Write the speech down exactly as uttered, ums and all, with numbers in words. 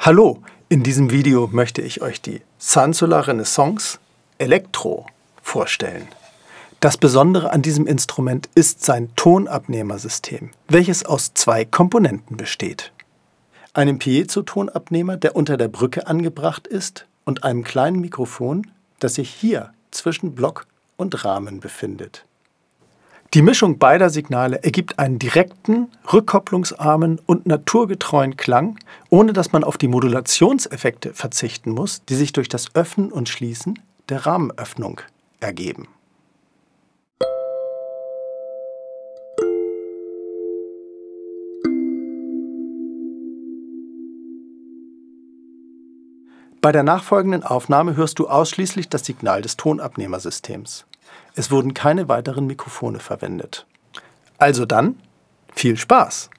Hallo, in diesem Video möchte ich euch die Sansola Renaissance Elektro vorstellen. Das Besondere an diesem Instrument ist sein Tonabnehmersystem, welches aus zwei Komponenten besteht. Einem Piezo-Tonabnehmer, der unter der Brücke angebracht ist, und einem kleinen Mikrofon, das sich hier zwischen Block und Rahmen befindet. Die Mischung beider Signale ergibt einen direkten, rückkopplungsarmen und naturgetreuen Klang, ohne dass man auf die Modulationseffekte verzichten muss, die sich durch das Öffnen und Schließen der Rahmenöffnung ergeben. Bei der nachfolgenden Aufnahme hörst du ausschließlich das Signal des Tonabnehmersystems. Es wurden keine weiteren Mikrofone verwendet. Also dann, viel Spaß!